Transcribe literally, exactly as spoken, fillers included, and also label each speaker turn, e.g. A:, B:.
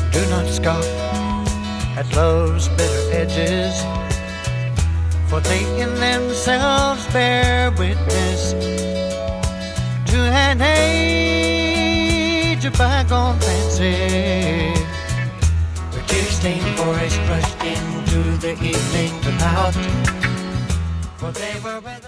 A: Do not scoff at love's bitter edges, for they in themselves bear witness to an age of bygone fancy, where tear-stained forests rushed into the evening to pout, for they were